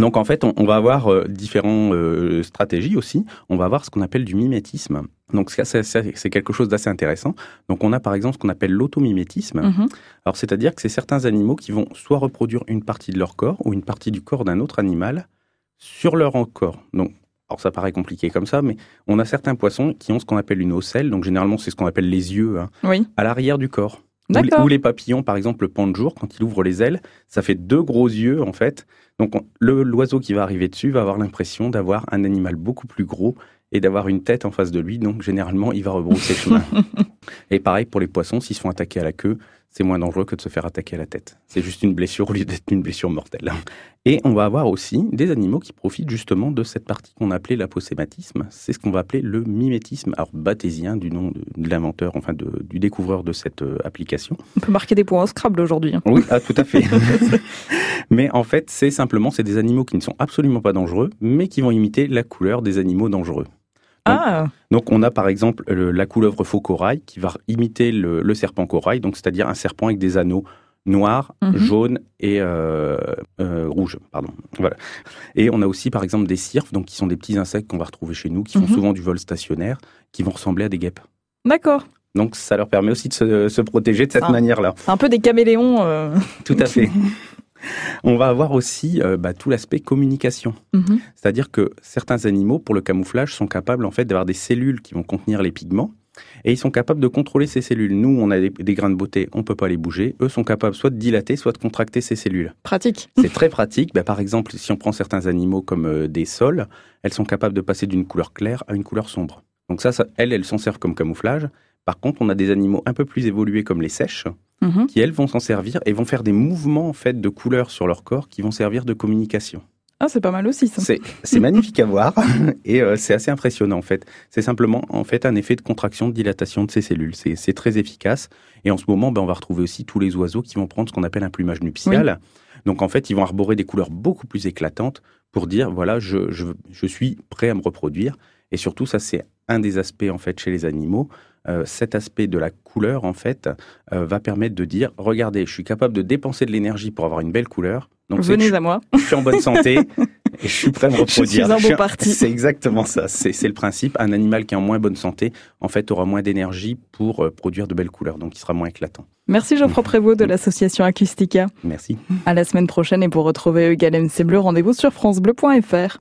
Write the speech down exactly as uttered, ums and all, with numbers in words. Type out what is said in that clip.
Donc en fait, on, on va avoir euh, différentes euh, stratégies aussi. On va avoir ce qu'on appelle du mimétisme. Donc ça, c'est, c'est, c'est quelque chose d'assez intéressant. Donc on a par exemple ce qu'on appelle l'automimétisme. Mm-hmm. Alors c'est-à-dire que c'est certains animaux qui vont soit reproduire une partie de leur corps ou une partie du corps d'un autre animal sur leur corps. Donc alors ça paraît compliqué comme ça, mais on a certains poissons qui ont ce qu'on appelle une ocelle. Donc généralement c'est ce qu'on appelle les yeux hein, oui. à l'arrière du corps. Ou les, ou les papillons, par exemple, le pan de jour, quand il ouvre les ailes, ça fait deux gros yeux, en fait. Donc, on, le, l'oiseau qui va arriver dessus va avoir l'impression d'avoir un animal beaucoup plus gros et d'avoir une tête en face de lui. Donc, généralement, il va rebrousser chemin. Et pareil pour les poissons, s'ils se font attaquer à la queue, c'est moins dangereux que de se faire attaquer à la tête. C'est juste une blessure au lieu d'être une blessure mortelle. Et on va avoir aussi des animaux qui profitent justement de cette partie qu'on appelait l'aposématisme. C'est ce qu'on va appeler le mimétisme, alors bathésien du nom de, de l'inventeur, enfin de, du découvreur de cette euh, application. On peut marquer des points au Scrabble aujourd'hui. Hein. Oui, ah, tout à fait. Mais en fait, c'est simplement, c'est des animaux qui ne sont absolument pas dangereux, mais qui vont imiter la couleur des animaux dangereux. Donc, ah. donc, on a par exemple le, la couleuvre faux corail qui va imiter le, le serpent corail, donc c'est-à-dire un serpent avec des anneaux noirs, mm-hmm. jaunes et euh, euh, rouges. Pardon. Voilà. Et on a aussi par exemple des cirfes, donc qui sont des petits insectes qu'on va retrouver chez nous, qui font mm-hmm. souvent du vol stationnaire, qui vont ressembler à des guêpes. D'accord. Donc ça leur permet aussi de se, se protéger de cette ah. manière-là. C'est un peu des caméléons. Euh... Tout à fait. On va avoir aussi euh, bah, tout l'aspect communication. Mm-hmm. C'est-à-dire que certains animaux, pour le camouflage, sont capables en fait d'avoir des cellules qui vont contenir les pigments et ils sont capables de contrôler ces cellules. Nous, on a des, des grains de beauté, on ne peut pas les bouger. Eux sont capables soit de dilater, soit de contracter ces cellules. Pratique. C'est très pratique. Bah, par exemple, si on prend certains animaux comme euh, des soles, elles sont capables de passer d'une couleur claire à une couleur sombre. Donc ça, ça elles, elles s'en servent comme camouflage. Par contre, on a des animaux un peu plus évolués comme les seiches, Mmh. qui, elles, vont s'en servir et vont faire des mouvements en fait, de couleurs sur leur corps qui vont servir de communication. Ah, c'est pas mal aussi, ça. C'est, c'est magnifique à voir et euh, c'est assez impressionnant, en fait. C'est simplement, en fait, un effet de contraction, de dilatation de ces cellules. C'est, c'est très efficace. Et en ce moment, ben, on va retrouver aussi tous les oiseaux qui vont prendre ce qu'on appelle un plumage nuptial. Oui. Donc, en fait, ils vont arborer des couleurs beaucoup plus éclatantes pour dire, voilà, je, je, je suis prêt à me reproduire. Et surtout, ça, c'est un des aspects, en fait, chez les animaux. Euh, cet aspect de la couleur, en fait, euh, va permettre de dire, regardez, je suis capable de dépenser de l'énergie pour avoir une belle couleur. Donc, venez je, à moi. Je suis en bonne santé et je suis prêt à me reproduire. Je suis un bon parti. C'est exactement ça. C'est, c'est le principe. Un animal qui est en moins bonne santé, en fait, aura moins d'énergie pour euh, produire de belles couleurs. Donc, il sera moins éclatant. Merci Geoffroy Prévost de l'association Acoustica. Merci. À la semaine prochaine et pour retrouver E égale M C Bleu, rendez-vous sur francebleu point f r.